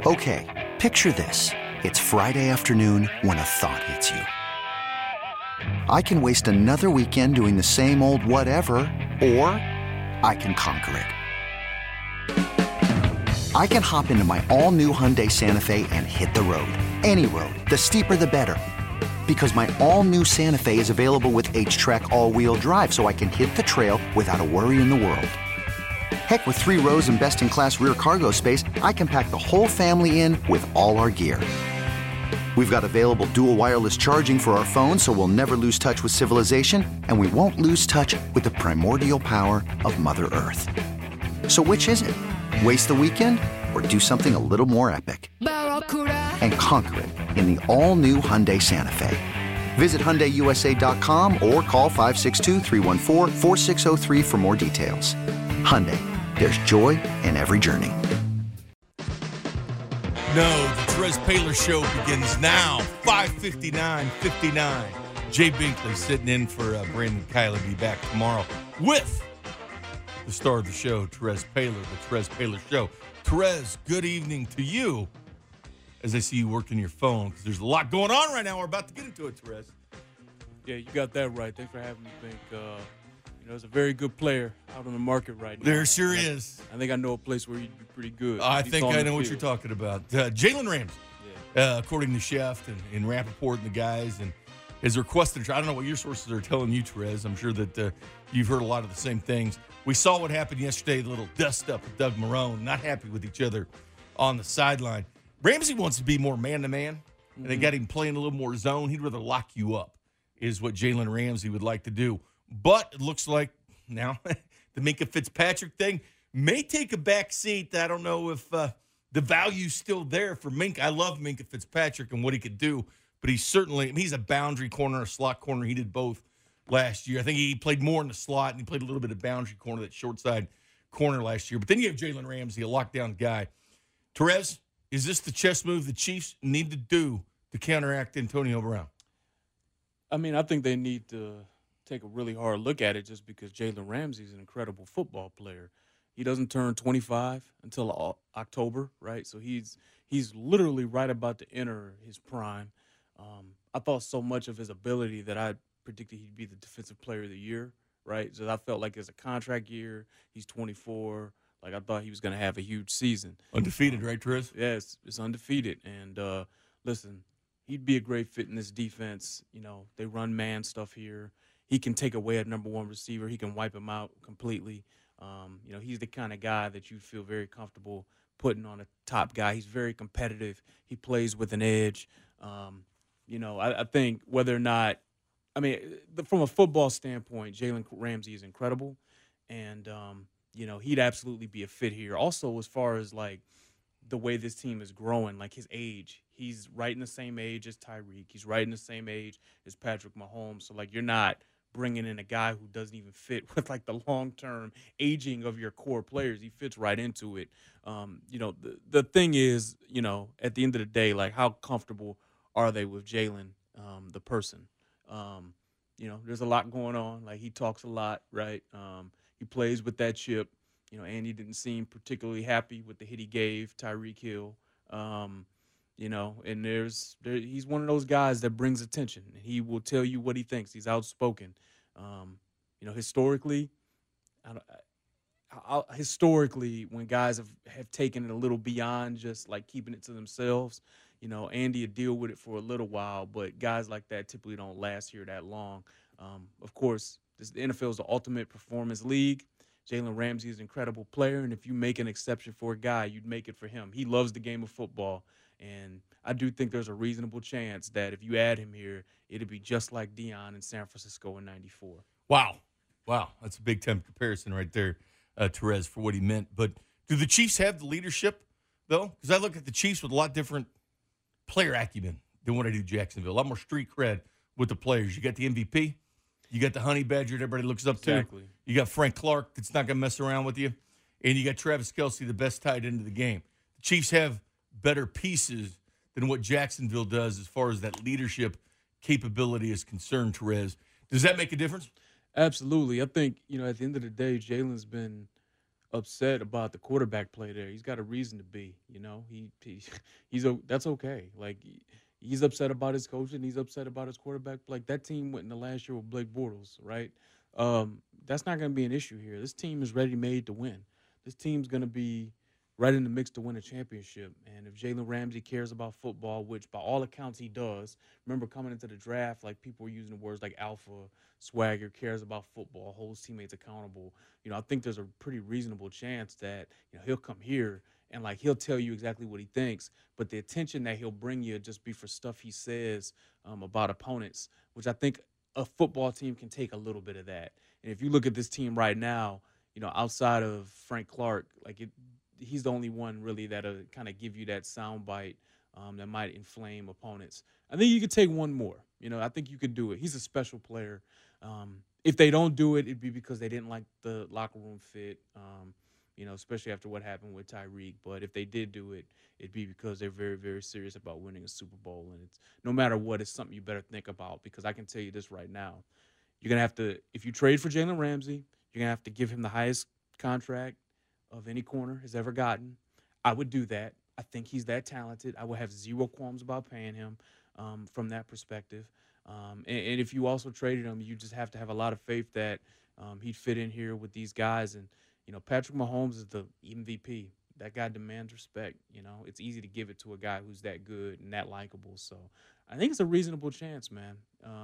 Okay, picture this. It's Friday afternoon when a thought hits you. I can waste another weekend doing the same old whatever, or I can conquer it. I can hop into my all-new Hyundai Santa Fe and hit the road. Any road. The steeper, the better. Because my all-new Santa Fe is available with H-Track all-wheel drive, so I can hit the trail without a worry in the world. Heck, with 3 rows and best-in-class rear cargo space, I can pack the whole family in with all our gear. We've got available dual wireless charging for our phones, so we'll never lose touch with civilization, and we won't lose touch with the primordial power of Mother Earth. So which is it? Waste the weekend or do something a little more epic? And conquer it in the all-new Hyundai Santa Fe. Visit HyundaiUSA.com or call 562-314-4603 for more details. Hyundai, there's joy in every journey. No, the Terez Paylor Show begins now, 5:59. Jay Binkley sitting in for Brandon Kiley. Be back tomorrow with the star of the show, Terez Paylor, the Terez Paylor Show. Terez, good evening to you. As I see you working your phone, because there's a lot going on right now. We're about to get into it, Terez. Yeah, you got that right. Thanks for having me, Bink. There's a very good player out on the market right now. There sure is. I think I know a place where you'd be pretty good. I think I know what you're talking about. Jalen Ramsey, according to Chef and Rappaport and the guys, and has requested. I don't know what your sources are telling you, Terez. I'm sure that you've heard a lot of the same things. We saw what happened yesterday, the little dust-up with Doug Marrone, not happy with each other on the sideline. Ramsey wants to be more man-to-man, and they got him playing a little more zone. He'd rather lock you up, is what Jalen Ramsey would like to do. But it looks like now the Minkah Fitzpatrick thing may take a back seat. I don't know if the value's still there for Minkah. I love Minkah Fitzpatrick and what he could do, but he's a boundary corner, a slot corner. He did both last year. I think he played more in the slot, and he played a little bit of boundary corner, that short side corner last year. But then you have Jalen Ramsey, a lockdown guy. Terez, is this the chess move the Chiefs need to do to counteract Antonio Brown? I mean, I think they need to take a really hard look at it just because Jalen Ramsey is an incredible football player. He doesn't turn 25 until October, right? So he's literally right about to enter his prime. I thought so much of his ability that I predicted he'd be the defensive player of the year, right? So I felt like it's a contract year. He's 24. Like, I thought he was going to have a huge season. Undefeated, right, Terez? Yes, it's undefeated. And, listen, he'd be a great fit in this defense. You know, they run man stuff here. He can take away a number one receiver. He can wipe him out completely. He's the kind of guy that you feel very comfortable putting on a top guy. He's very competitive. He plays with an edge. I think whether or not – from a football standpoint, Jalen Ramsey is incredible. And, he'd absolutely be a fit here. Also, as far as, like, the way this team is growing, like his age, he's right in the same age as Tyreek. He's right in the same age as Patrick Mahomes. So, like, you're not bringing in a guy who doesn't even fit with, like, the long-term aging of your core players. He fits right into it. The thing is, at the end of the day, like, how comfortable are they with Jalen, the person? There's a lot going on. Like, he talks a lot, right? He plays with that chip. Andy didn't seem particularly happy with the hit he gave Tyreek Hill. And he's one of those guys that brings attention. He will tell you what he thinks. He's outspoken. Historically, when guys have taken it a little beyond just like keeping it to themselves, Andy will deal with it for a little while, but guys like that typically don't last here that long. Of course, the NFL is the ultimate performance league. Jalen Ramsey is an incredible player, and if you make an exception for a guy, you'd make it for him. He loves the game of football, and I do think there's a reasonable chance that if you add him here, it'll be just like Deion in San Francisco in '94. Wow. That's a big-time comparison right there, Terez, for what he meant. But do the Chiefs have the leadership, though? Because I look at the Chiefs with a lot different player acumen than what I do Jacksonville. A lot more street cred with the players. You got the MVP. You got the honey badger that everybody looks up to. You got Frank Clark that's not going to mess around with you. And you got Travis Kelce, the best tight end of the game. The Chiefs have better pieces than what Jacksonville does as far as that leadership capability is concerned, Terez. Does that make a difference? Absolutely. I think, at the end of the day, Jalen's been upset about the quarterback play there. He's got a reason to be. You know, that's okay. Like he's upset about his coach and he's upset about his quarterback. Like that team went in the last year with Blake Bortles, right? That's not going to be an issue here. This team is ready made to win. This team's going to be right in the mix to win a championship. And if Jalen Ramsey cares about football, which by all accounts he does, remember coming into the draft, like people were using the words like alpha, swagger, cares about football, holds teammates accountable. You know, I think there's a pretty reasonable chance that, you know, he'll come here and like he'll tell you exactly what he thinks, but the attention that he'll bring you just be for stuff he says about opponents, which I think a football team can take a little bit of that. And if you look at this team right now, you know, outside of Frank Clark, he's the only one really that'll kind of give you that sound bite that might inflame opponents. I think you could take one more. You know, I think you could do it. He's a special player. If they don't do it, it'd be because they didn't like the locker room fit, you know, especially after what happened with Tyreek. But if they did do it, it'd be because they're very, very serious about winning a Super Bowl. And it's no matter what, it's something you better think about because I can tell you this right now. You're going to have to, if you trade for Jalen Ramsey, you're going to have to give him the highest contract of any corner has ever gotten. I would do that. I think he's that talented. I would have zero qualms about paying him from that perspective. And if you also traded him, you just have to have a lot of faith that he'd fit in here with these guys. And, you know, Patrick Mahomes is the MVP. That guy demands respect. You know, it's easy to give it to a guy who's that good and that likable. So I think it's a reasonable chance, man.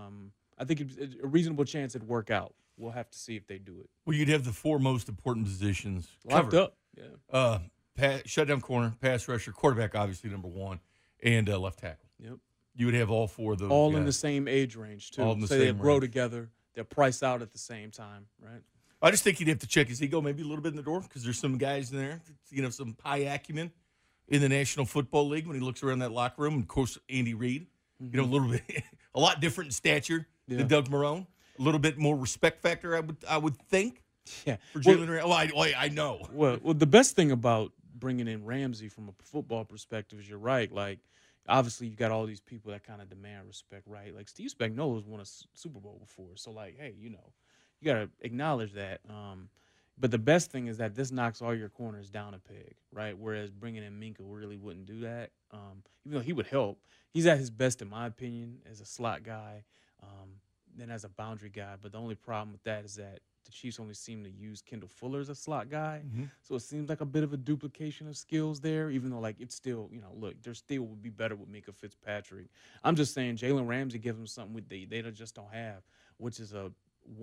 I think it's a reasonable chance it'd work out. We'll have to see if they do it. Well, you'd have the four most important positions locked up. Yeah. Shutdown corner, pass rusher, quarterback, obviously number one, and left tackle. Yep. You would have all four of those. All guys. In the same age range, too. All in the so same they grow range. together. They're priced out at the same time, right? I just think you'd have to check his ego maybe a little bit in the door because there's some guys in there, you know, some high acumen in the National Football League when he looks around that locker room. And, of course, Andy Reid, you know, a little bit, a lot different in stature than Doug Marrone. A little bit more respect factor, I would think. Yeah. For Jalen Ramsey. Well, I know. Well, the best thing about bringing in Ramsey from a football perspective is you're right. Like, obviously, you got all these people that kind of demand respect, right? Like, Steve Spagnuolo's won a Super Bowl before. So, like, hey, you know, you got to acknowledge that. But the best thing is that this knocks all your corners down a peg, right? Whereas bringing in Minkah really wouldn't do that. Even though he would help. He's at his best, in my opinion, as a slot guy. Than as a boundary guy. But the only problem with that is that the Chiefs only seem to use Kendall Fuller as a slot guy. Mm-hmm. So it seems like a bit of a duplication of skills there, even though, like, it's still, you know, look, there still would be better with Minkah Fitzpatrick. I'm just saying Jalen Ramsey gives them something they just don't have, which is a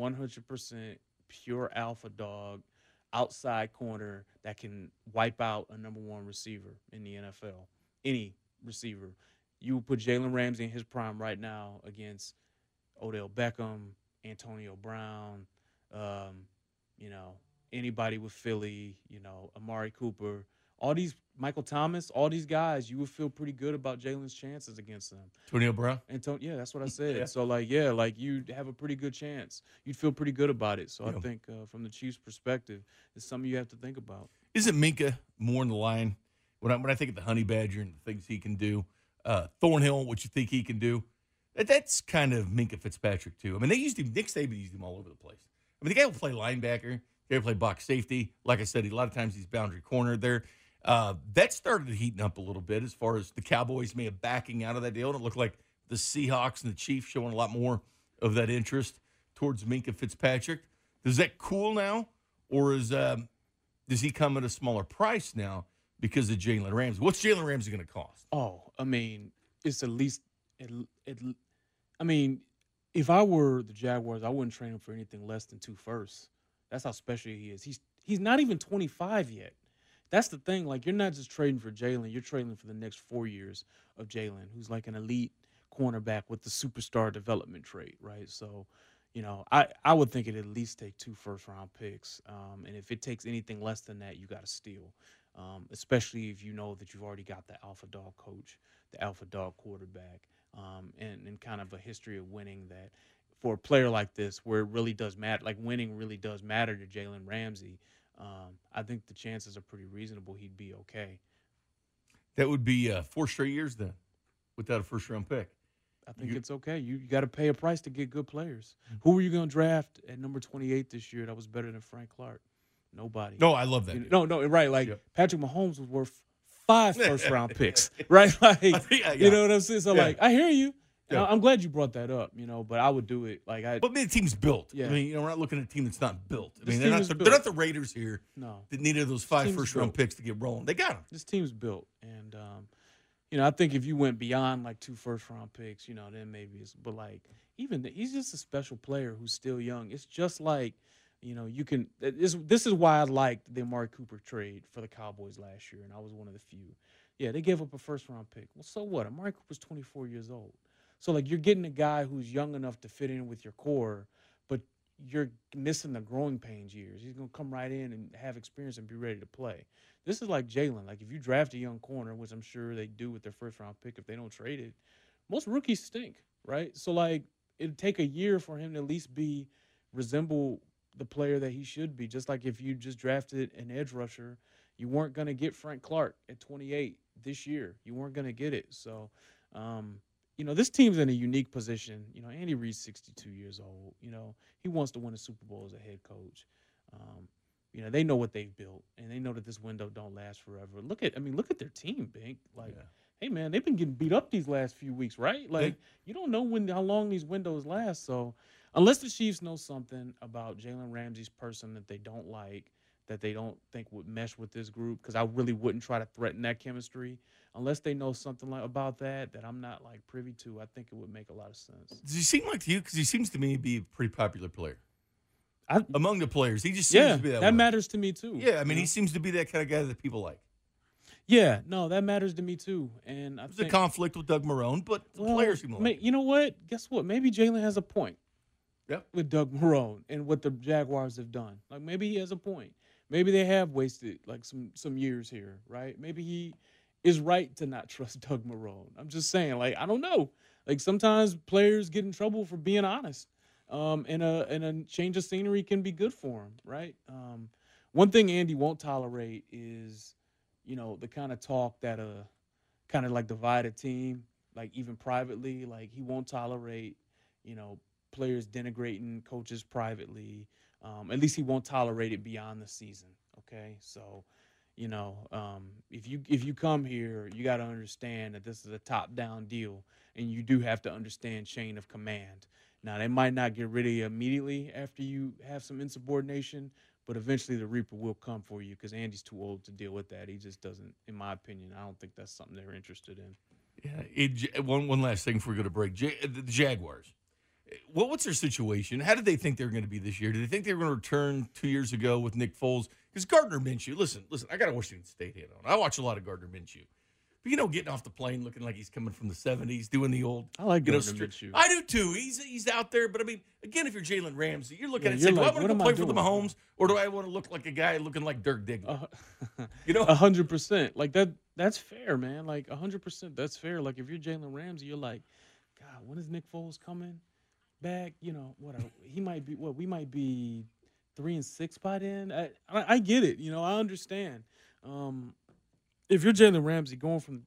100% pure alpha dog outside corner that can wipe out a number one receiver in the NFL. Any receiver. You would put Jalen Ramsey in his prime right now against Odell Beckham, Antonio Brown, you know, anybody with Philly, you know, Amari Cooper, all these, Michael Thomas, all these guys, you would feel pretty good about Jalen's chances against them. Antonio Brown? Yeah, that's what I said. So, like, yeah, like you'd have a pretty good chance. You'd feel pretty good about it. So I think from the Chiefs' perspective, it's something you have to think about. Isn't Minkah more in the line? When I think of the Honey Badger and the things he can do, Thornhill, what you think he can do, that's kind of Minkah Fitzpatrick, too. I mean, they used him. Nick Saban used him all over the place. I mean, the guy will play linebacker. The guy will play box safety. Like I said, a lot of times he's boundary corner there. That started heating up a little bit as far as the Cowboys may have backing out of that deal. And it looked like the Seahawks and the Chiefs showing a lot more of that interest towards Minkah Fitzpatrick. Does that cool now? Or does he come at a smaller price now because of Jalen Ramsey? What's Jalen Ramsey going to cost? Oh, I mean, it's at least I mean, if I were the Jaguars, I wouldn't trade him for anything less than 2 firsts. That's how special he is. He's not even 25 yet. That's the thing. Like, you're not just trading for Jalen. You're trading for the next 4 years of Jalen, who's like an elite cornerback with the superstar development trait, right? So, you know, I would think it'd at least take 2 first-round picks. And if it takes anything less than that, you got to steal, especially if you know that you've already got the alpha dog coach, the alpha dog quarterback. And kind of a history of winning that for a player like this where it really does matter, like winning really does matter to Jalen Ramsey, I think the chances are pretty reasonable he'd be okay. That would be 4 straight years then without a first-round pick. I think it's okay. You got to pay a price to get good players. Who were you going to draft at number 28 this year that was better than Frank Clark? Nobody. No, I love that. No, right. Like Yep. Patrick Mahomes was worth 5 first-round picks, right? Like, you know what I'm saying? So, like, I hear you. And I'm glad you brought that up, but I would do it. Like, But the team's built. Yeah. I mean, we're not looking at a team that's not built. I This mean, team is they're built. not the Raiders here No. that needed those 5 team's first-round built. picks to get rolling. They got them. This team's built, and I think if you went beyond like 2 first-round picks, then maybe it's. But like, he's just a special player who's still young. It's just like, you can. This is why I liked the Amari Cooper trade for the Cowboys last year, and I was one of the few. Yeah, they gave up a first-round pick. Well, so what? Amari Cooper's 24 years old. So, like, you're getting a guy who's young enough to fit in with your core, but you're missing the growing pains years. He's going to come right in and have experience and be ready to play. This is like Jalen. Like, if you draft a young corner, which I'm sure they do with their first-round pick if they don't trade it, most rookies stink, right? So, like, it'd take a year for him to at least resemble the player that he should be. Just like if you just drafted an edge rusher, you weren't going to get Frank Clark at 28 this year. You weren't going to get it. So, this team's in a unique position. Andy Reid's 62 years old. He wants to win a Super Bowl as a head coach. They know what they've built, and they know that this window don't last forever. Look at their team, Bink. Like, hey, man, they've been getting beat up these last few weeks, right? Like, you don't know how long these windows last. So, unless the Chiefs know something about Jalen Ramsey's person that they don't like, that they don't think would mesh with this group, because I really wouldn't try to threaten that chemistry. Unless they know something about that I'm not like privy to, I think it would make a lot of sense. Does he seem like to you? Because he seems to me to be a pretty popular player. Among the players, he just seems to be that way. That matters to me too. Yeah, I mean, he seems to be that kind of guy that people like. Yeah, no, that matters to me too. And There's a conflict with Doug Marrone, but the players seem to like. You know what? Guess what? Maybe Jalen has a point. Yep. With Doug Marrone and what the Jaguars have done. Like, maybe he has a point. Maybe they have wasted like some years here, right? Maybe he is right to not trust Doug Marrone. I'm just saying, like, I don't know. Like, sometimes players get in trouble for being honest. And a change of scenery can be good for them, right? One thing Andy won't tolerate is, the kind of talk that kind of like divide a team, like even privately. Like, he won't tolerate, players denigrating coaches privately. At least he won't tolerate it beyond the season. Okay, so if you come here, you got to understand that this is a top-down deal, and you do have to understand chain of command. Now, they might not get rid of you immediately after you have some insubordination, but eventually the Reaper will come for you because Andy's too old to deal with that. He just doesn't, in my opinion. I don't think that's something they're interested in. Yeah. One last thing before we go to break. The Jaguars. What's their situation? How did they think they were going to be this year? Did they think they were going to return 2 years ago with Nick Foles? Because Gardner Minshew, listen, I got a Washington State hat on. I watch a lot of Gardner Minshew. But, getting off the plane looking like he's coming from the 70s, doing the old. I like Gardner Minshew. I do too. He's out there. But, I mean, again, if you're Jalen Ramsey, you're looking at it and you're saying, like, do I want to what go am play I for the doing? Mahomes, or do I want to look like a guy looking like Dirk Diggler? 100%. Like, that's fair, man. Like, 100%. That's fair. Like, if you're Jalen Ramsey, you're like, God, when is Nick Foles coming back? He might be, we might be 3-6 by then. I get it. I understand. If you're Jalen Ramsey, going from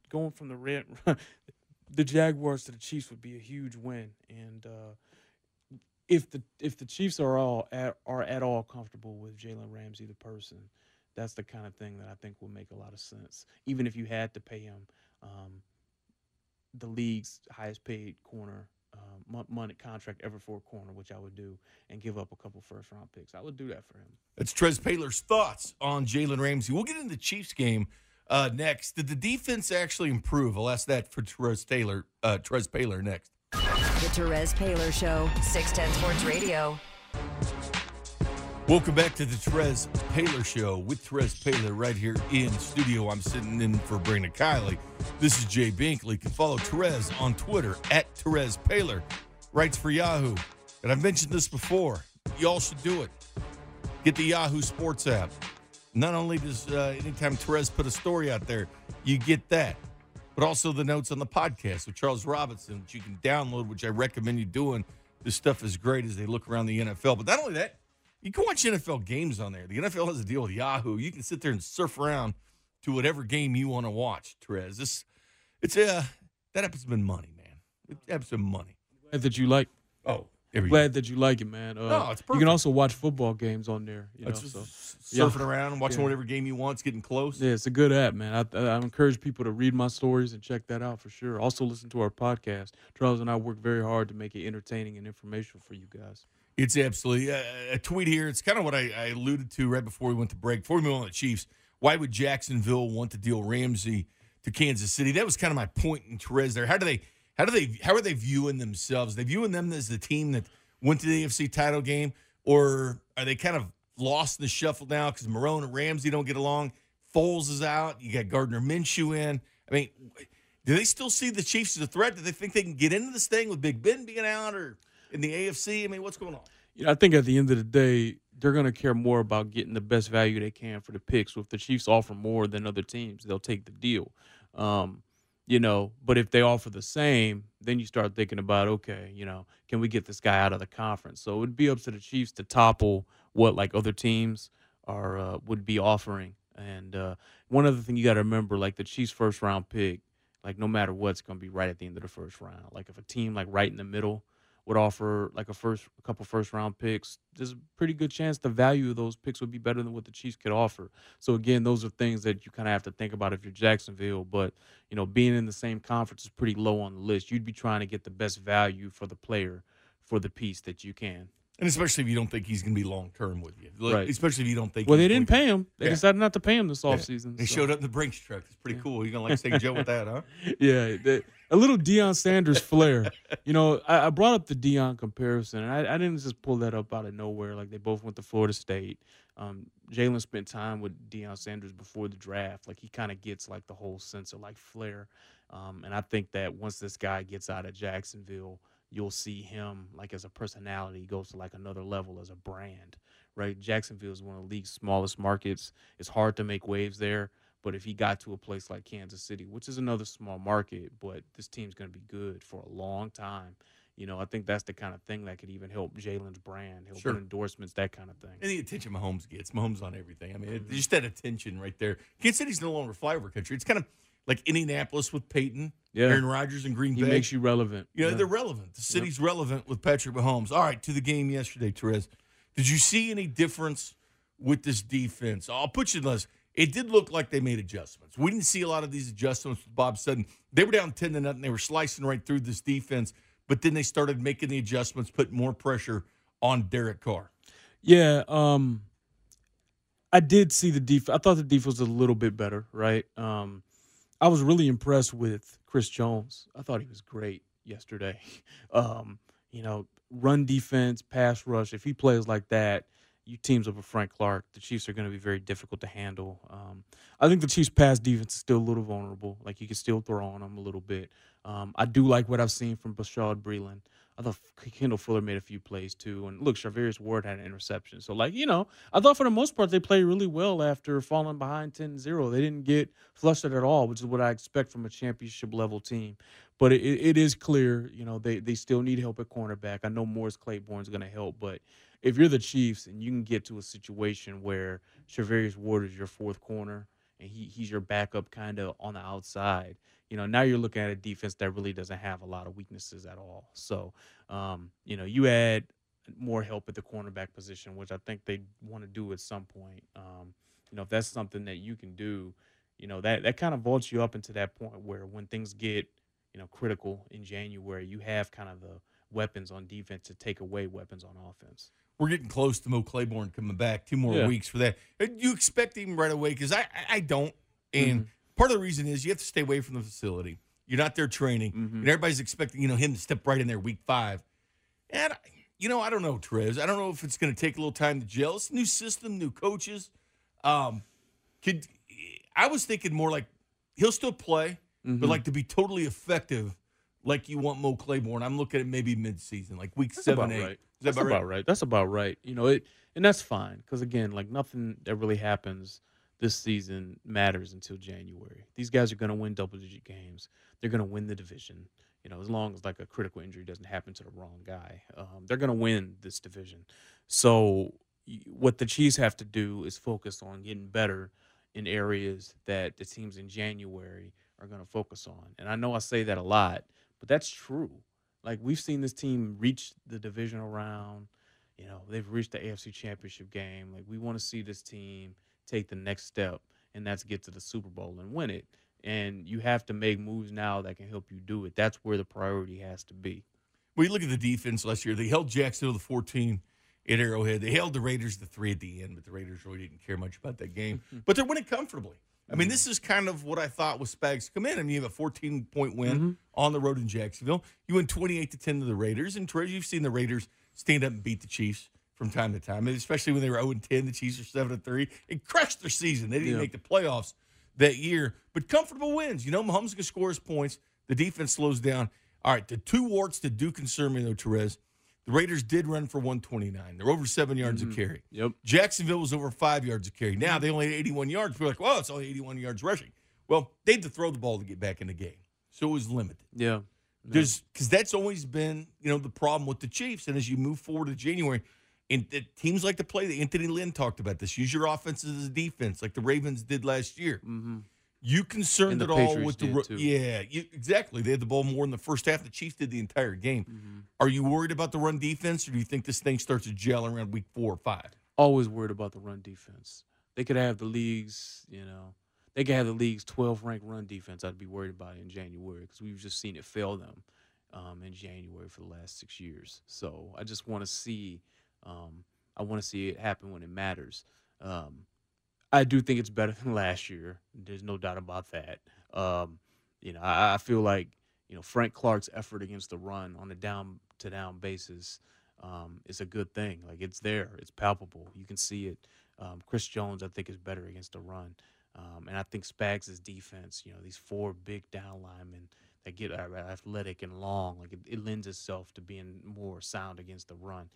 the Jaguars to the Chiefs would be a huge win. And if the Chiefs are at all comfortable with Jalen Ramsey, the person, that's the kind of thing that I think will make a lot of sense. Even if you had to pay him the league's highest paid corner money contract ever for a corner, which I would do, and give up a couple first-round picks. I would do that for him. That's Trez Paylor's thoughts on Jalen Ramsey. We'll get into the Chiefs game next. Did the defense actually improve? I'll ask that for Trez Paylor next. The Terez Paylor Show, 610 Sports Radio. Welcome back to the Terez Paylor Show with Terez Paylor right here in studio. I'm sitting in for Brandon Kiley. This is Jay Binkley. You can follow Terez on Twitter at Terez Paylor. Writes for Yahoo. And I've mentioned this before. Y'all should do it. Get the Yahoo Sports app. Not only does anytime Terez put a story out there, you get that, but also the notes on the podcast with Charles Robinson, which you can download, which I recommend you doing. This stuff is great as they look around the NFL. But not only that, you can watch NFL games on there. The NFL has a deal with Yahoo. You can sit there and surf around to whatever game you want to watch, Terez. That app has been money, man. That app's been money. That you like. Oh, Glad that you like it, man. No, it's perfect. You can also watch football games on there. It's So surfing around, watching whatever game you want. It's getting close. Yeah, it's a good app, man. I encourage people to read my stories and check that out for sure. Also, listen to our podcast. Charles and I work very hard to make it entertaining and informational for you guys. It's absolutely a tweet here. It's kind of what I alluded to right before we went to break. Before we move on to the Chiefs, why would Jacksonville want to deal Ramsey to Kansas City? That was kind of my point in Terez there. How are they viewing themselves? Are they viewing them as the team that went to the AFC title game, or are they kind of lost in the shuffle now because Marrone and Ramsey don't get along? Foles is out. You got Gardner Minshew in. I mean, do they still see the Chiefs as a threat? Do they think they can get into this thing with Big Ben being out, or in the AFC? I mean, what's going on? I think at the end of the day, they're going to care more about getting the best value they can for the picks. So if the Chiefs offer more than other teams, they'll take the deal. But if they offer the same, then you start thinking about, okay, can we get this guy out of the conference? So it would be up to the Chiefs to topple what like other teams would be offering. And one other thing you got to remember, like the Chiefs' first round pick, like no matter what, it's going to be right at the end of the first round. Like if a team like right in the middle would offer like a couple first round picks, there's a pretty good chance the value of those picks would be better than what the Chiefs could offer. So again, those are things that you kind of have to think about if you're Jacksonville. But being in the same conference is pretty low on the list. You'd be trying to get the best value for the player for the piece that you can. And especially if you don't think he's going to be long-term with you. Right. Especially if you don't think they didn't pay him. They decided not to pay him this offseason. They showed up in the Brinks truck. It's pretty cool. You're going to like St. Joe with that, huh? Yeah. A little Deion Sanders flair. I brought up the Deion comparison, and I didn't just pull that up out of nowhere. Like, they both went to Florida State. Jalen spent time with Deion Sanders before the draft. Like, he kind of gets, like, the whole sense of, like, flair. And I think that once this guy gets out of Jacksonville, you'll see him, like, as a personality, goes to, like, another level as a brand, right? Jacksonville is one of the league's smallest markets. It's hard to make waves there. But if he got to a place like Kansas City, which is another small market, but this team's going to be good for a long time, I think that's the kind of thing that could even help Jalen's brand, help with endorsements, that kind of thing. And the attention Mahomes gets. Mahomes on everything. I mean, just that attention right there. Kansas City's no longer flyover country. It's kind of like Indianapolis with Peyton, Aaron Rodgers, and Green Bay. He makes you relevant. They're relevant. The city's relevant with Patrick Mahomes. All right, to the game yesterday, Terez. Did you see any difference with this defense? I'll put you in this. It did look like they made adjustments. We didn't see a lot of these adjustments with Bob Sutton. They were down 10-0. They were slicing right through this defense, but then they started making the adjustments, putting more pressure on Derek Carr. Yeah, I did see the defense. I thought the defense was a little bit better, right? I was really impressed with Chris Jones. I thought he was great yesterday. Run defense, pass rush. If he plays like that, you teams up with Frank Clark, the Chiefs are going to be very difficult to handle. I think the Chiefs' pass defense is still a little vulnerable. Like, you can still throw on them a little bit. I do like what I've seen from Bashaud Breeland. I thought Kendall Fuller made a few plays, too. And, look, Charvarius Ward had an interception. So, I thought for the most part they played really well after falling behind 10-0. They didn't get flustered at all, which is what I expect from a championship-level team. But it is clear, they still need help at cornerback. I know Morris Claiborne's going to help, but if you're the Chiefs and you can get to a situation where Charvarius Ward is your fourth corner and he's your backup kind of on the outside, now you're looking at a defense that really doesn't have a lot of weaknesses at all. So, you add more help at the cornerback position, which I think they want to do at some point. If that's something that you can do, that kind of vaults you up into that point where when things get, critical in January, you have kind of the weapons on defense to take away weapons on offense. We're getting close to Mo Claiborne coming back. 2 more weeks for that. You expect him right away? Because I don't. And part of the reason is you have to stay away from the facility. You're not there training. And everybody's expecting, him to step right in there week 5. And, I don't know, Terez. I don't know if it's going to take a little time to gel. It's a new system, new coaches. I was thinking more like he'll still play, but like to be totally effective like you want Mo Claiborne. I'm looking at maybe mid-season, like week 7, 8. Right. That's about right. That's about right. And that's fine because, again, like nothing that really happens this season matters until January. These guys are going to win double-digit games. They're going to win the division. As long as like a critical injury doesn't happen to the wrong guy, they're going to win this division. So what the Chiefs have to do is focus on getting better in areas that the teams in January are going to focus on. And I know I say that a lot, but that's true. Like, we've seen this team reach the divisional round. You know, they've reached the AFC Championship game. Like, we want to see this team take the next step, and that's get to the Super Bowl and win it. And you have to make moves now that can help you do it. That's where the priority has to be. Well, you look at the defense last year. They held Jacksonville to 14 at Arrowhead. They held the Raiders to 3 at the end, but the Raiders really didn't care much about that game. But they're winning comfortably. I mean, this is kind of what I thought was Spags come in. I mean, you have a 14-point win on the road in Jacksonville. You win 28-10 to the Raiders. And Terez, you've seen the Raiders stand up and beat the Chiefs from time to time, and especially when they were 0-10. The Chiefs are 7-3. It crushed their season. They didn't make the playoffs that year, but comfortable wins. You know, Mahomes can score his points. The defense slows down. All right, the two warts that do concern me, though, Terez, the Raiders did run for 129. They're over 7 yards a carry. Yep. Jacksonville was over 5 yards a carry. Now they only had 81 yards. We're like, well, it's only 81 yards rushing. Well, they had to throw the ball to get back in the game, so it was limited. Yeah. Because that's always been, you know, the problem with the Chiefs. And as you move forward to January, and teams like to play, the Anthony Lynn talked about this, use your offense as a defense like the Ravens did last year. You concerned at all with the – yeah, exactly. They had the ball more in the first half. The Chiefs did the entire game. Are you worried about the run defense, or do you think this thing starts to gel around week 4 or 5? Always worried about the run defense. They could have the league's, they could have the league's 12th-ranked run defense. I'd be worried about it in January because we've just seen it fail them in January for the last 6 years. So I just want to see it happen when it matters. I do think it's better than last year. There's no doubt about that. I feel like, Frank Clark's effort against the run on a down-to-down basis is a good thing. Like, it's there. It's palpable. You can see it. Chris Jones, I think, is better against the run. And I think Spags' defense, these 4 big down linemen that get athletic and long, like it lends itself to being more sound against the run.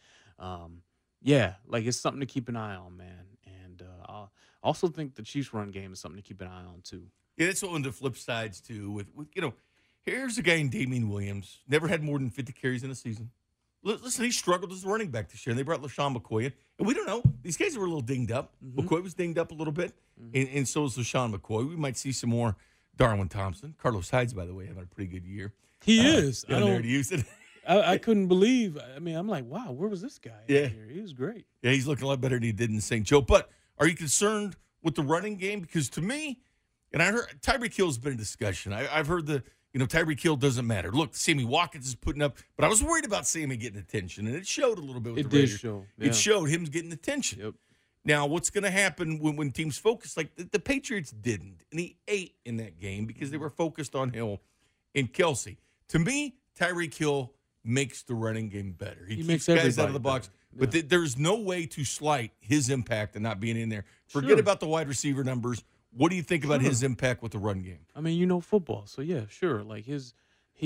It's something to keep an eye on, man. And I also think the Chiefs' run game is something to keep an eye on, too. Yeah, that's one of the flip sides, too. With here's a guy named Damian Williams, never had more than 50 carries in a season. Listen, he struggled as a running back this year, and they brought LaShawn McCoy in. And we don't know. These guys were a little dinged up. McCoy was dinged up a little bit, and so was LaShawn McCoy. We might see some more Darwin Thompson. Carlos Hyde's, by the way, having a pretty good year. He is. Down there to Houston. I couldn't believe. I mean, I'm like, wow, where was this guy? Yeah. Here? He was great. Yeah, he's looking a lot better than he did in St. Joe. But are you concerned with the running game? Because to me, and I heard Tyreek Hill's been in discussion. I've heard Tyreek Hill doesn't matter. Look, Sammy Watkins is putting up, but I was worried about Sammy getting attention, and it showed a little bit with the Raiders. Show. Yeah. It showed him getting attention. Yep. Now, what's going to happen when teams focus? Like the Patriots didn't, and he ate in that game because they were focused on Hill and Kelsey. To me, Tyreek Hill makes the running game better. He keeps guys out of the box. Yeah. But there's no way to slight his impact and not being in there. Forget about the wide receiver numbers. What do you think about his impact with the run game? I mean, football. So, yeah, sure. Like, his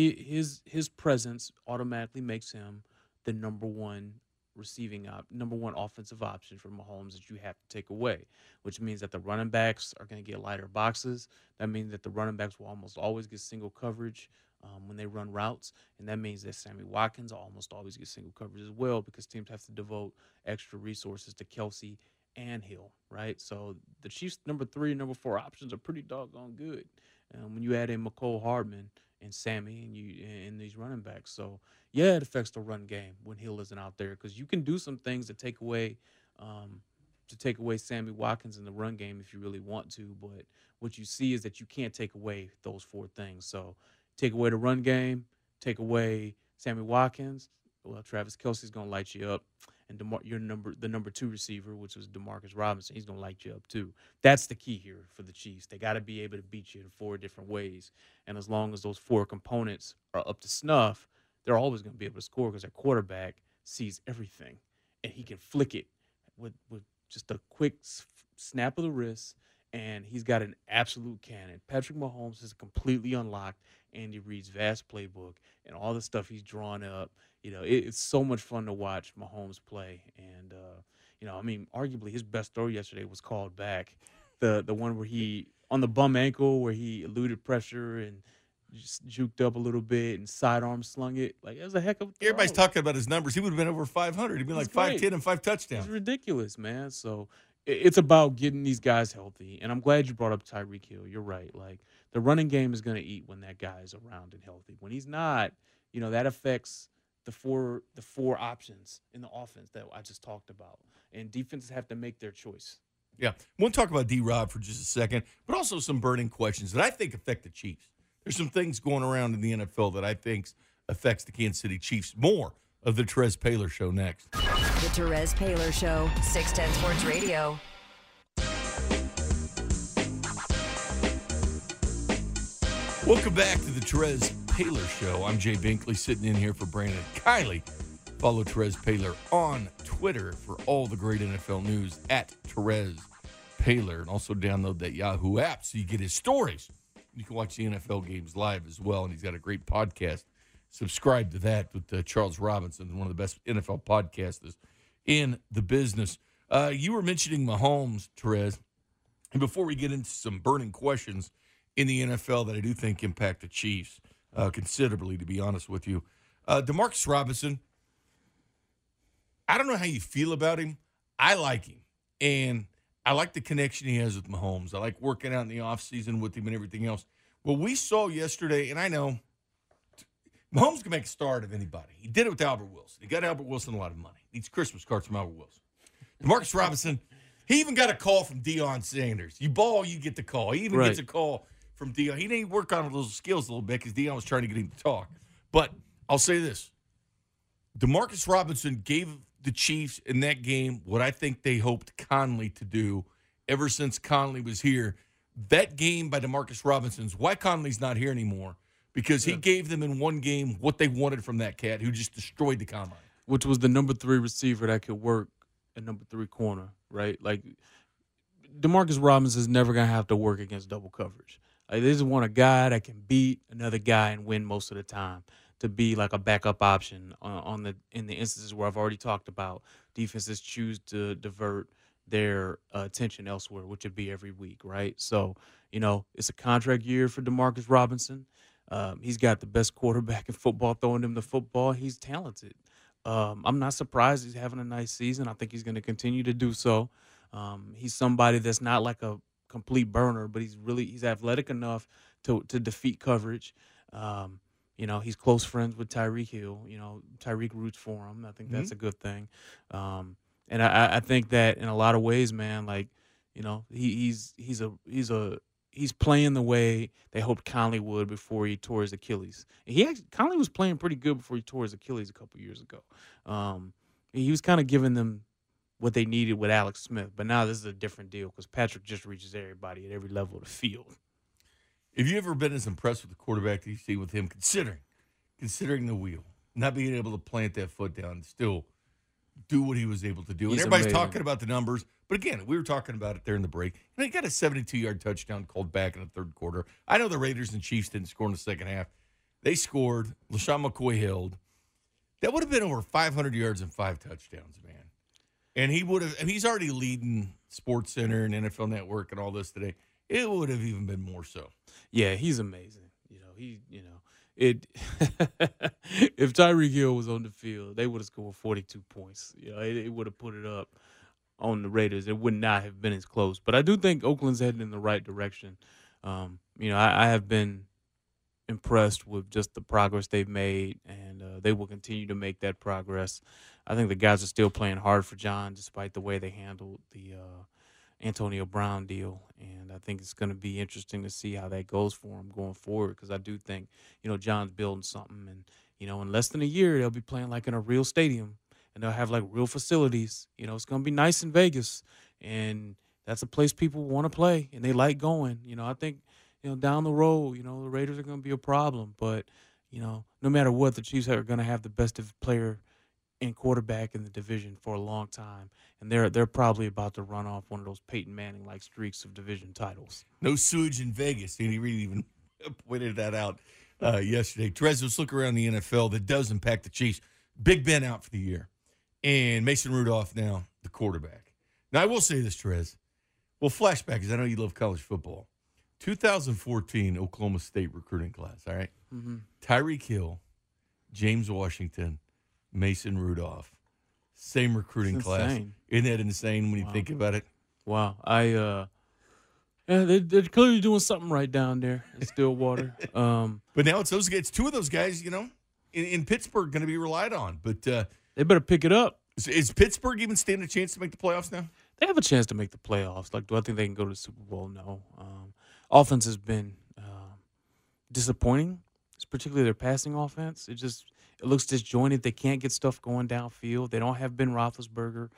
presence automatically makes him the number one offensive option for Mahomes that you have to take away, which means that the running backs are going to get lighter boxes. That means that the running backs will almost always get single coverage when they run routes, and that means that Sammy Watkins will almost always get single coverage as well because teams have to devote extra resources to Kelsey and Hill, right? So the Chiefs' number 3 and number 4 options are pretty doggone good. When you add in McCole Hardman and Sammy and these running backs. So, yeah, it affects the run game when Hill isn't out there because you can do some things to take away Sammy Watkins in the run game if you really want to. But what you see is that you can't take away those 4 things. So take away the run game, take away Sammy Watkins. Well, Travis Kelce's going to light you up. And the number 2 receiver, which was Demarcus Robinson, he's going to light you up too. That's the key here for the Chiefs. They got to be able to beat you in 4 different ways. And as long as those 4 components are up to snuff, they're always going to be able to score because their quarterback sees everything. And he can flick it with just a quick snap of the wrist, and he's got an absolute cannon. Patrick Mahomes is completely unlocked. Andy Reid's vast playbook and all the stuff he's drawn up. It's so much fun to watch Mahomes play. And, arguably his best throw yesterday was called back. The one where he, on the bum ankle, where he eluded pressure and just juked up a little bit and sidearm slung it. Like, it was a heck of a throw. Everybody's talking about his numbers. He would have been over 500. He'd been like 5'10" and 5 touchdowns. It's ridiculous, man. So it's about getting these guys healthy. And I'm glad you brought up Tyreek Hill. You're right. Like, the running game is going to eat when that guy is around and healthy. When he's not, that affects the four options in the offense that I just talked about. And defenses have to make their choice. Yeah. We'll talk about D-Rob for just a second, but also some burning questions that I think affect the Chiefs. There's some things going around in the NFL that I think affects the Kansas City Chiefs. More of the Terez Paylor Show next. The Terez Paylor Show, 610 Sports Radio. Welcome back to the Terez Paylor Show. I'm Jay Binkley, sitting in here for Brandon Kiley. Follow Terez Paylor on Twitter for all the great NFL news at Terez Paylor. And also download that Yahoo app so you get his stories. You can watch the NFL games live as well. And he's got a great podcast. Subscribe to that with Charles Robinson, one of the best NFL podcasters in the business. You were mentioning Mahomes, Terez. And before we get into some burning questions in the NFL that I do think impact the Chiefs considerably, to be honest with you, Demarcus Robinson, I don't know how you feel about him. I like him. And I like the connection he has with Mahomes. I like working out in the offseason with him and everything else. Well, we saw yesterday, and I know Mahomes can make a star out of anybody. He did it with Albert Wilson. He got Albert Wilson a lot of money. He needs Christmas cards from Albert Wilson. Demarcus Robinson, he even got a call from Deion Sanders. You ball, you get the call. He even gets a call from Deion. He didn't work on those skills a little bit because Deion was trying to get him to talk. But I'll say this. Demarcus Robinson gave the Chiefs in that game what I think they hoped Conley to do ever since Conley was here. That game by Demarcus Robinson's why Conley's not here anymore, because he gave them in one game what they wanted from that cat who just destroyed the combine. Which was the number 3 receiver that could work at number 3 corner, right? Like, Demarcus Robinson is never going to have to work against double coverage. Like, they just want a guy that can beat another guy and win most of the time, to be like a backup option in the instances where I've already talked about defenses choose to divert their attention elsewhere, which would be every week, right? So, it's a contract year for Demarcus Robinson. He's got the best quarterback in football throwing him the football. He's talented. I'm not surprised he's having a nice season. I think he's going to continue to do so. He's somebody that's not like a complete burner, but he's athletic enough to defeat coverage. He's close friends with Tyreek Hill. Tyreek roots for him. I think that's a good thing. And I think that in a lot of ways, man, like, he's playing the way they hoped Conley would before he tore his Achilles. And Conley was playing pretty good before he tore his Achilles a couple years ago. He was kind of giving them what they needed with Alex Smith. But now this is a different deal because Patrick just reaches everybody at every level of the field. Have you ever been as impressed with the quarterback that you see with him, considering the wheel, not being able to plant that foot down and still do what he was able to do? And everybody's talking about the numbers. But again, we were talking about it there in the break. He got a 72-yard touchdown called back in the third quarter. I know the Raiders and Chiefs didn't score in the second half. They scored. LaShawn McCoy held. That would have been over 500 yards and 5 touchdowns, man. And he's already leading SportsCenter and NFL Network and all this today. It would have even been more so. Yeah, he's amazing. If Tyreek Hill was on the field, they would have scored 42 points. It would have put it up on the Raiders. It would not have been as close. But I do think Oakland's heading in the right direction. I have been impressed with just the progress they've made, and they will continue to make that progress. I think the guys are still playing hard for John, despite the way they handled the Antonio Brown deal. And I think it's going to be interesting to see how that goes for him going forward, because I do think, John's building something. And, in less than a year, they'll be playing like in a real stadium, and they'll have like real facilities. It's going to be nice in Vegas, and that's a place people want to play, and they like going. I think, down the road, the Raiders are going to be a problem. But, no matter what, the Chiefs are going to have the best player in quarterback in the division for a long time, and they're probably about to run off one of those Peyton Manning-like streaks of division titles. No sewage in Vegas. And he really even pointed that out yesterday. Terez, let's look around the NFL that does impact the Chiefs. Big Ben out for the year, and Mason Rudolph now the quarterback. Now, I will say this, Terez. Well, flashback, because I know you love college football. 2014 Oklahoma State recruiting class, all right? Mm-hmm. Tyreek Hill, James Washington, Mason Rudolph. Same recruiting class. Isn't that insane when you think about it? Wow. They're clearly doing something right down there in Stillwater. But now it's 2 of those guys, in Pittsburgh going to be relied on. But They better pick it up. is Pittsburgh even stand a chance to make the playoffs now? They have a chance to make the playoffs. Like, do I think they can go to the Super Bowl? No. Offense has been disappointing. It's particularly their passing offense. It looks disjointed. They can't get stuff going downfield. They don't have Ben Roethlisberger.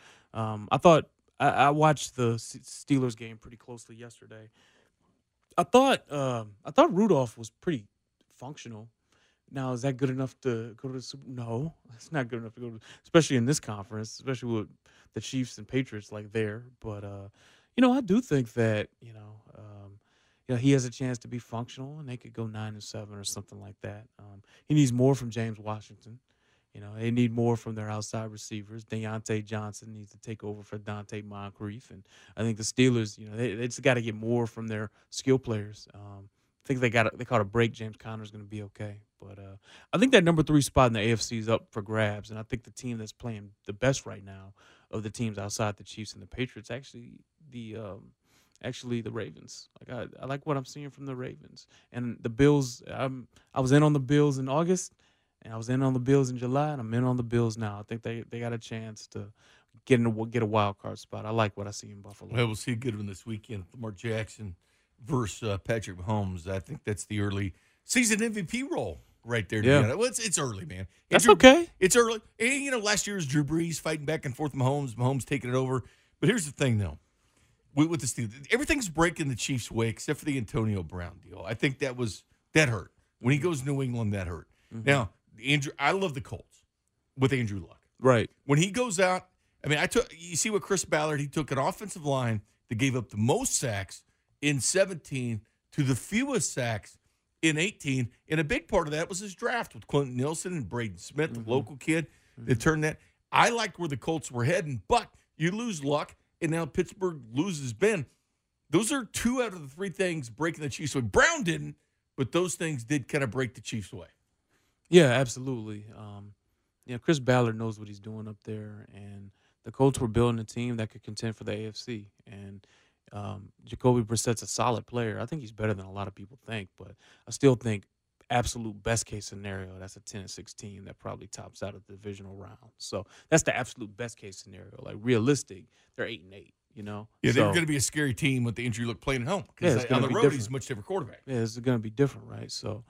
I watched the Steelers game pretty closely yesterday. I thought Rudolph was pretty functional. Now, is that good enough to go to the Super Bowl? No, it's not good enough to go to, especially in this conference, especially with the Chiefs and Patriots like there. But I do think that he has a chance to be functional, and they could go 9-7 or something like that. He needs more from James Washington. They need more from their outside receivers. Deontay Johnson needs to take over for Dante Moncrief, and I think the Steelers, they just got to get more from their skill players. I think they caught a break. James Conner's going to be okay, but I think that number 3 spot in the AFC is up for grabs, and I think the team that's playing the best right now of the teams outside the Chiefs and the Patriots actually the Ravens. Like I like what I'm seeing from the Ravens and the Bills. I was in on the Bills in August, and I was in on the Bills in July, and I'm in on the Bills now. I think they got a chance to get a wild card spot. I like what I see in Buffalo. Well, we'll see a good one this weekend. Lamar Jackson versus Patrick Mahomes. I think that's the early season MVP role right there. Yeah. Well, it's early, man. That's okay. It's early. And, last year was Drew Brees fighting back and forth with Mahomes taking it over. But here's the thing, though. With the Steelers, everything's breaking the Chiefs' way except for the Antonio Brown deal. I think that hurt. When he goes to New England, that hurt. Mm-hmm. Now, I love the Colts with Andrew Luck. Right. When he goes out, you see what Chris Ballard, he took an offensive line that gave up the most sacks in 17 to the fewest sacks in 18. And a big part of that was his draft with Quentin Nelson and Braden Smith, the local kid that turned that. I liked where the Colts were heading, but you lose Luck, and now Pittsburgh loses Ben. Those are 2 out of the 3 things breaking the Chiefs' way. Brown didn't, but those things did kind of break the Chiefs' way. Yeah, absolutely. Chris Ballard knows what he's doing up there, and the Colts were building a team that could contend for the AFC. And Jacoby Brissett's a solid player. I think he's better than a lot of people think, but I still think absolute best case scenario, that's a 10-6 team that probably tops out of the divisional round. So that's the absolute best case scenario. Like realistic, they're 8-8. Yeah, they're going to be a scary team with the injury look playing at home. Because on the road, different. He's a much different quarterback. Yeah, it's going to be different, right? So,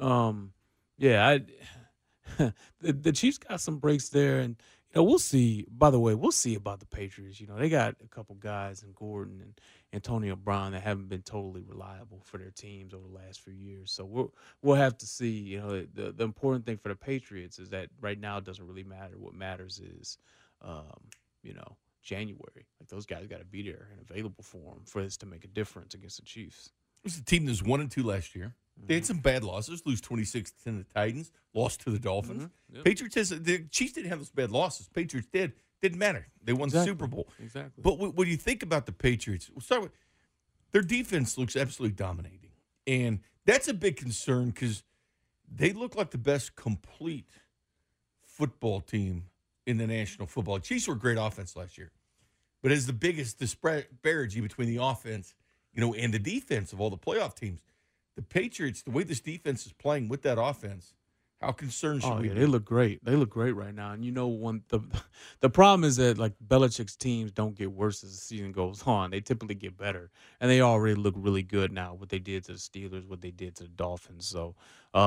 the Chiefs got some breaks there, and we'll see. By the way, we'll see about the Patriots. They got a couple guys in Gordon and Antonio Brown that haven't been totally reliable for their teams over the last few years. So we'll have to see. The important thing for the Patriots is that right now it doesn't really matter. What matters is, January. Like those guys got to be there and available for them for this to make a difference against the Chiefs. It was a team that was 1-2 last year. They had some bad losses. Lose 26 to the Titans. Lost to the Dolphins. Mm-hmm. Yep. Patriots the Chiefs didn't have those bad losses. Patriots did. Didn't matter. They won the Super Bowl. Exactly. But when you think about the Patriots, we'll start with their defense looks absolutely dominating, and that's a big concern because they look like the best complete football team in the National Football. Chiefs were a great offense last year, but as the biggest disparity between the offense, and the defense of all the playoff teams. The Patriots, the way this defense is playing with that offense, how concerned should we be? They look great. They look great right now. And the problem is that like Belichick's teams don't get worse as the season goes on. They typically get better, and they already look really good now. What they did to the Steelers, what they did to the Dolphins. So,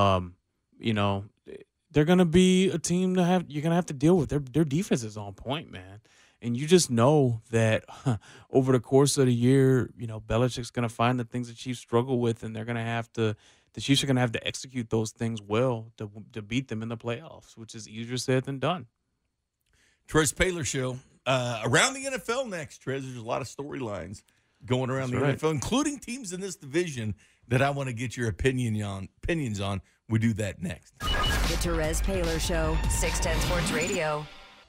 they're gonna be a team you're gonna have to deal with. Their defense is on point, man. And you just know that over the course of the year, Belichick's going to find the things the Chiefs struggle with, and the Chiefs are going to have to execute those things well to beat them in the playoffs, which is easier said than done. Trez Paylor Show. Around the NFL next, Trez, there's a lot of storylines going around NFL, including teams in this division that I want to get your opinions on. We do that next. The Trez Paylor Show, 610 Sports Radio.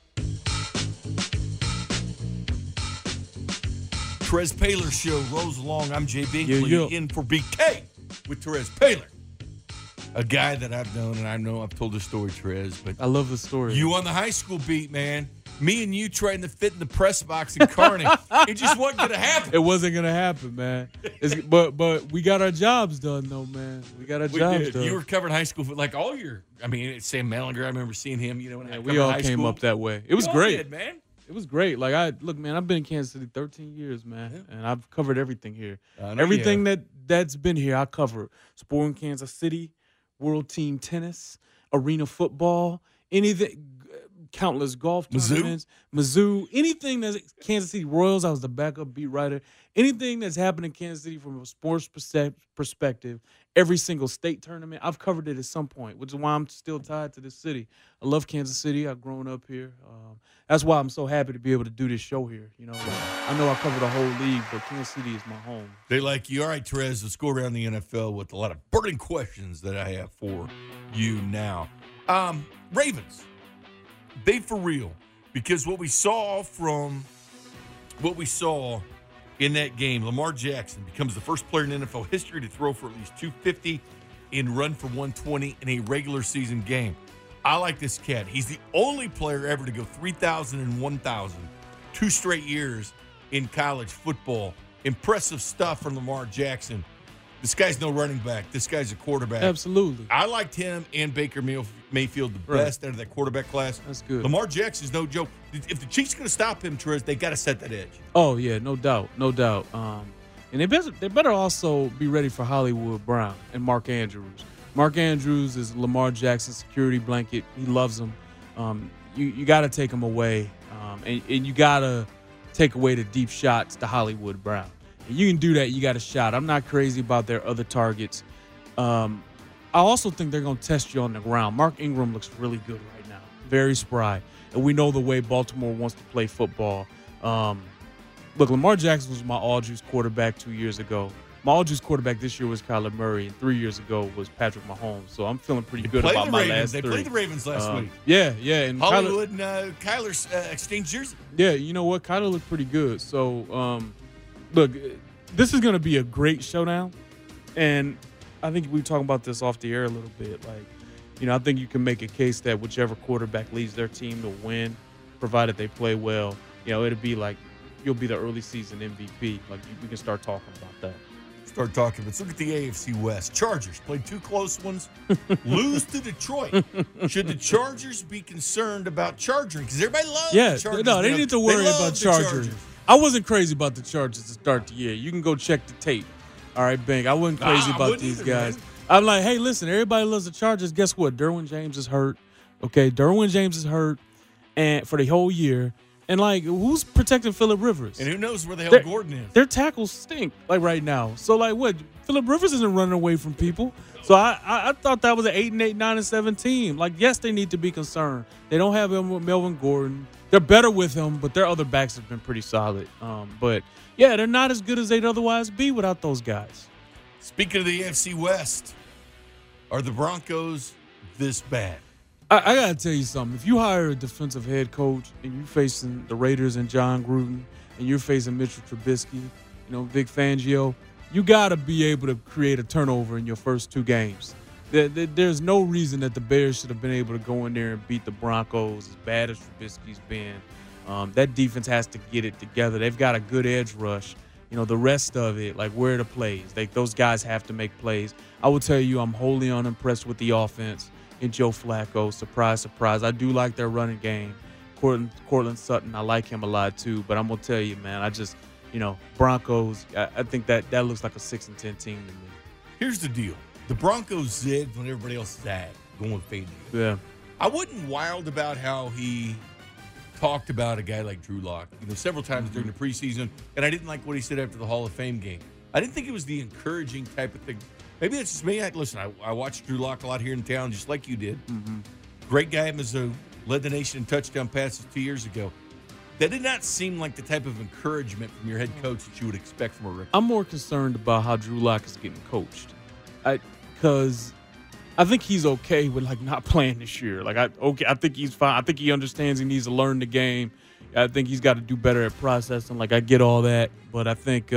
Trez Paylor Show rolls along. I'm Jay Binkley in for BK with Trez Paylor, a guy that I've known, and I've told the story, Trez. But I love the story. You on the high school beat, man. me and you trying to fit in the press box in Kearney. It just wasn't going to happen. It wasn't gonna happen, man. But we got our jobs done, though, man. We got our jobs done. You were covering high school for like all year. I mean, Sam Mellinger, I remember seeing him. When we all came up that way. It was great, did, man. It was great. Like man, I've been in Kansas City 13 years, man, and I've covered everything here. Everything that's been here, I cover. Sporting Kansas City, World Team Tennis, arena football, anything, countless golf tournaments, Mizzou, anything that's Kansas City Royals. I was the backup beat writer. Anything that's happened in Kansas City from a sports perspective, every single state tournament, I've covered it at some point, which is why I'm still tied to this city. I love Kansas City. I've grown up here. That's why I'm so happy to be able to do this show here. I know I cover the whole league, but Kansas City is my home. They like you. All right, Terez, let's go around the NFL with a lot of burning questions that I have for you now. Ravens, they for real, because what we saw in that game, Lamar Jackson becomes the first player in NFL history to throw for at least 250 and run for 120 in a regular season game. I like this cat. He's the only player ever to go 3,000 and 1,000, 2 straight years in college football. Impressive stuff from Lamar Jackson. This guy's no running back. This guy's a quarterback. Absolutely. I liked him and Baker Mayfield the best out of that quarterback class. That's good. Lamar Jackson's no joke. If the Chiefs are going to stop him, Terez, they got to set that edge. Oh, yeah, no doubt. And they better also be ready for Hollywood Brown and Mark Andrews. Mark Andrews is Lamar Jackson's security blanket. He loves him. You got to take him away, and you got to take away the deep shots to Hollywood Brown. And you can do that. You got a shot. I'm not crazy about their other targets. I also think they're going to test you on the ground. Mark Ingram looks really good right now, very spry. And we know the way Baltimore wants to play football. Look, Lamar Jackson was my all-juice quarterback 2 years ago. My all-juice quarterback this year was Kyler Murray, and 3 years ago was Patrick Mahomes. So I'm feeling pretty good about my last three. They played the Ravens last week. Yeah. And Hollywood and Kyler's exchanged jersey. Yeah, you know what? Kyler looked pretty good. So, look, this is going to be a great showdown. And I think we were talking about this off the air a little bit. I think you can make a case that whichever quarterback leads their team to win, provided they play well, it'll be like you'll be the early season MVP. Like, we can start talking about that. Let's look at the AFC West. Chargers played 2 close ones, lose to Detroit. Should the Chargers be concerned about charging? Because everybody loves the Chargers. No, they need to worry about Chargers. I wasn't crazy about the Chargers to start the year. You can go check the tape. All right, Bank. I wasn't crazy about these guys. Man. I'm like, hey, listen, everybody loves the Chargers. Guess what? Derwin James is hurt. Okay, Derwin James is hurt and for the whole year. And, who's protecting Phillip Rivers? And who knows where the hell Gordon is? Their tackles stink, right now. So, what? Phillip Rivers isn't running away from people. So, I thought that was an 8-8, 9-7 team. Yes, they need to be concerned. They don't have him with Melvin Gordon. They're better with him, but their other backs have been pretty solid. But, yeah, they're not as good as they'd otherwise be without those guys. Speaking of the AFC West, are the Broncos this bad? I got to tell you something. If you hire a defensive head coach and you're facing the Raiders and John Gruden and you're facing Mitchell Trubisky, Vic Fangio, you got to be able to create a turnover in your first 2 games. There's no reason that the Bears should have been able to go in there and beat the Broncos as bad as Trubisky's been. That defense has to get it together. They've got a good edge rush. The rest of it, where are the plays? Those guys have to make plays. I will tell you, I'm wholly unimpressed with the offense. And Joe Flacco, surprise, surprise. I do like their running game. Cortland Sutton, I like him a lot too. But I'm going to tell you, man, I just, Broncos, I think that looks like a 6-10 team to me. Here's the deal. The Broncos zigged when everybody else zagged, going with Fade. Yeah. I wasn't wild about how he talked about a guy like Drew Lock, several times during the preseason, and I didn't like what he said after the Hall of Fame game. I didn't think it was the encouraging type of thing. Maybe that's just me. I watched Drew Lock a lot here in town, just like you did. Mm-hmm. Great guy at Mizzou. Led the nation in touchdown passes 2 years ago. That did not seem like the type of encouragement from your head coach that you would expect from a rookie. I'm more concerned about how Drew Lock is getting coached. Because I think he's okay with, not playing this year. I think he's fine. I think he understands he needs to learn the game. I think he's got to do better at processing. I get all that. But I think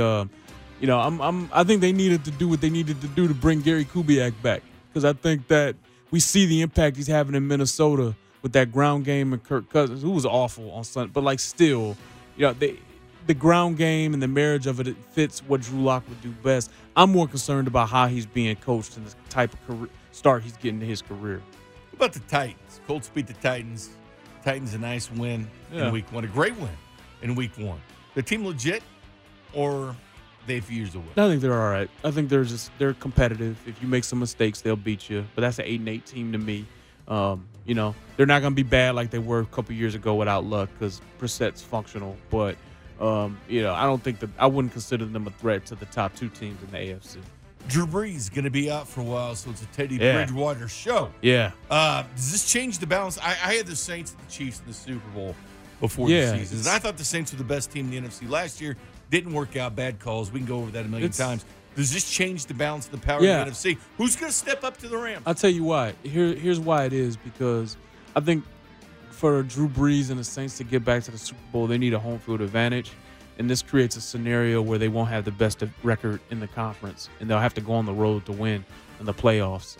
I think they needed to do what they needed to do to bring Gary Kubiak back, because I think that we see the impact he's having in Minnesota with that ground game and Kirk Cousins, who was awful on Sunday, but like still, the ground game and the marriage of it fits what Drew Lock would do best. I'm more concerned about how he's being coached and the type of career start he's getting to his career. What about the Titans? Colts beat the Titans. Titans a nice win in week 1, a great win in week 1. The team legit, or they have years away? I think they're all right. I think they're competitive. If you make some mistakes, they'll beat you. But that's an 8-8 team to me. They're not going to be bad like they were a couple years ago without Luck because Brissett's functional. But I don't think I wouldn't consider them a threat to the top 2 teams in the AFC. Drew Brees going to be out for a while, so it's a Teddy Bridgewater show. Yeah. Does this change the balance? I had the Saints and the Chiefs in the Super Bowl before the season. And I thought the Saints were the best team in the NFC last year. Didn't work out. Bad calls. We can go over that a million times. Does this change the balance of the power of the NFC? Who's going to step up to the Rams? I'll tell you why. Here's why it is, because I think for Drew Brees and the Saints to get back to the Super Bowl, they need a home field advantage. And this creates a scenario where they won't have the best record in the conference, and they'll have to go on the road to win in the playoffs.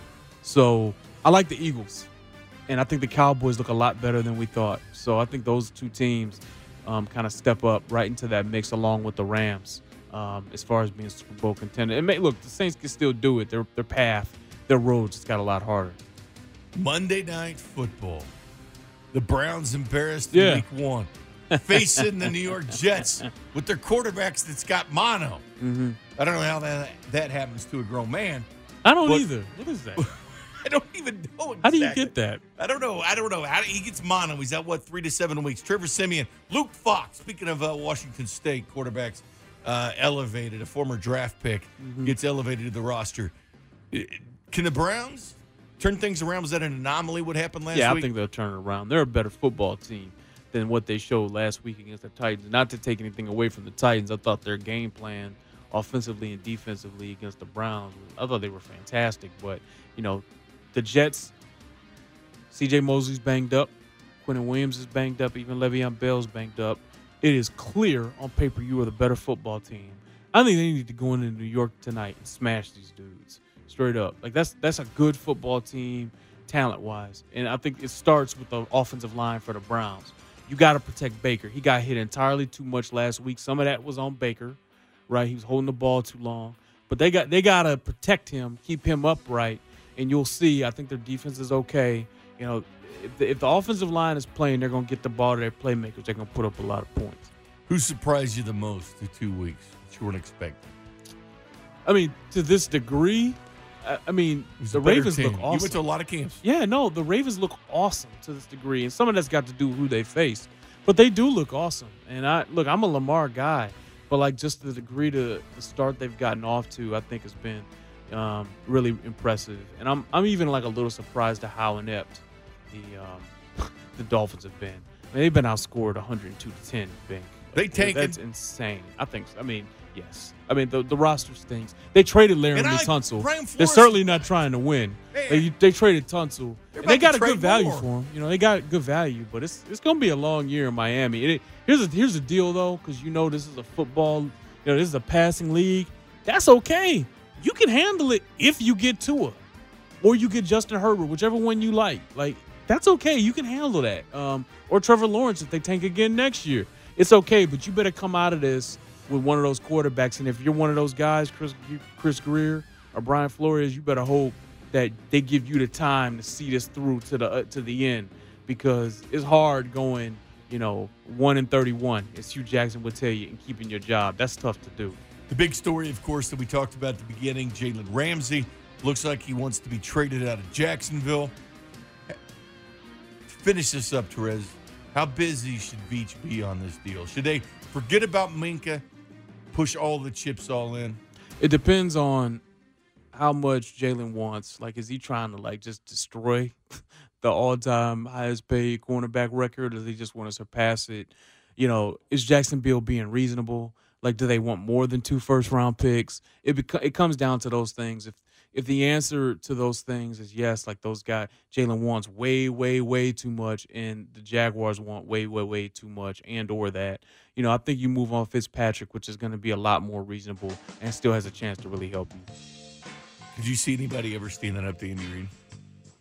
So I like the Eagles, and I think the Cowboys look a lot better than we thought. So I think those 2 teams kind of step up right into that mix along with the Rams as far as being Super Bowl contender. Look, the Saints can still do it. Their path, their road just got a lot harder. Monday Night Football. The Browns embarrassed in week 1. Facing the New York Jets with their quarterbacks that's got mono. Mm-hmm. I don't know how that happens to a grown man. I don't either. What is that? I don't even know exactly. How do you get that? I don't know. He gets mono. He's out, 3 to 7 weeks. Trevor Siemian, Luke Fox, speaking of Washington State quarterbacks, elevated. A former draft pick gets elevated to the roster. Can the Browns turn things around? Was that an anomaly what happened last week? Yeah, I think they'll turn it around. They're a better football team than what they showed last week against the Titans. Not to take anything away from the Titans, I thought their game plan offensively and defensively against the Browns, I thought they were fantastic. But, the Jets, C.J. Mosley's banged up. Quinnen Williams is banged up. Even Le'Veon Bell's banged up. It is clear on paper you are the better football team. I think they need to go into New York tonight and smash these dudes straight up. Like, that's a good football team talent-wise. And I think it starts with the offensive line for the Browns. You got to protect Baker. He got hit entirely too much last week. Some of that was on Baker, right? He was holding the ball too long. But they got to protect him, keep him upright, and you'll see. I think their defense is okay. If the offensive line is playing, they're going to get the ball to their playmakers. They're going to put up a lot of points. Who surprised you the most through 2 weeks that you weren't expecting? I mean, to this degree, the Ravens look awesome. You went to a lot of camps. Yeah, no, the Ravens look awesome to this degree, and some of that's got to do with who they face. But they do look awesome. And I'm a Lamar guy, but just the degree to the start they've gotten off to, I think has been really impressive. And I'm even a little surprised at how inept the Dolphins have been. They've been outscored 102-10. They take That's insane. Yes. The roster stinks. They traded Laramie Tunsil. They're certainly not trying to win. They traded Tunsil. And they got a good value for him. They got good value, but it's going to be a long year in Miami. Here's the deal, though, because this is a football, this is a passing league. That's okay. You can handle it if you get Tua or you get Justin Herbert, whichever one you like. That's okay. You can handle that. Or Trevor Lawrence if they tank again next year. It's okay, but you better come out of this with one of those quarterbacks. And if you're one of those guys, Chris Greer or Brian Flores, you better hope that they give you the time to see this through to the end, because it's hard going, 1-31, as Hugh Jackson would tell you, and keeping your job. That's tough to do. The big story, of course, that we talked about at the beginning, Jalen Ramsey looks like he wants to be traded out of Jacksonville. Finish this up, Terez. How busy should Veach be on this deal? Should they forget about Minkah, push all the chips all in? It depends on how much Jalen wants. Is he trying to just destroy the all-time highest paid cornerback record, or does he just want to surpass it? Is Jacksonville being reasonable? Do they want more than 2 first-round picks? It comes down to those things. If the answer to those things is yes, those guys, Jalen wants way, way, way too much, and the Jaguars want way, way, way too much, or that, I think you move on Fitzpatrick, which is going to be a lot more reasonable and still has a chance to really help you. Did you see anybody ever standing up to Andy Reid?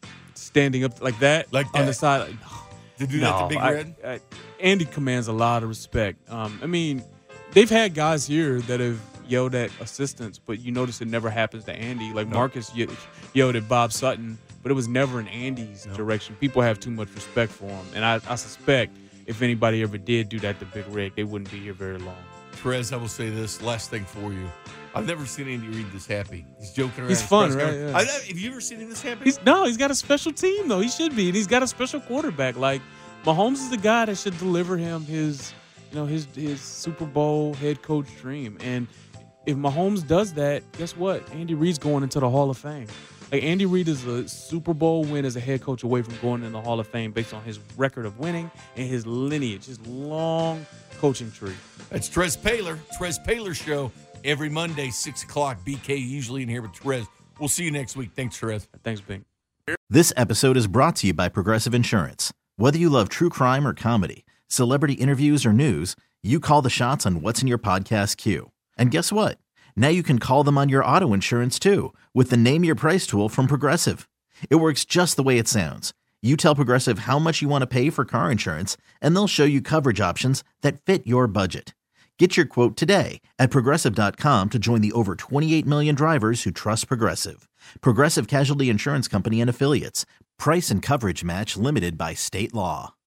standing up like that on the that? side. Like, To do that to Big Red? Andy commands a lot of respect. I mean, they've had guys here that have yelled at assistants, but you notice it never happens to Andy. Like Marcus yelled at Bob Sutton, but it was never in Andy's direction. People have too much respect for him, and I suspect if anybody ever did do that to Big Red, they wouldn't be here very long. Perez, I will say this last thing for you. I've never seen Andy Reid this happy. He's joking around. He's fun, right? Yeah. Have you ever seen him this happy? He's got a special team though. He should be, and he's got a special quarterback. Like Mahomes is the guy that should deliver him his Super Bowl head coach dream. And if Mahomes does that, guess what? Andy Reid's going into the Hall of Fame. Like Andy Reid is a Super Bowl win as a head coach away from going in the Hall of Fame based on his record of winning and his lineage, his long coaching tree. That's Trez Paler Show every Monday, 6 o'clock. BK usually in here with Trez. We'll see you next week. Thanks, Trez. Thanks, Bing. This episode is brought to you by Progressive Insurance. Whether you love true crime or comedy, celebrity interviews or news, you call the shots on what's in your podcast queue. And guess what? Now you can call them on your auto insurance too with the Name Your Price tool from Progressive. It works just the way it sounds. You tell Progressive how much you want to pay for car insurance, and they'll show you coverage options that fit your budget. Get your quote today at Progressive.com to join the over 28 million drivers who trust Progressive. Progressive Casualty Insurance Company and Affiliates. Price and coverage match limited by state law.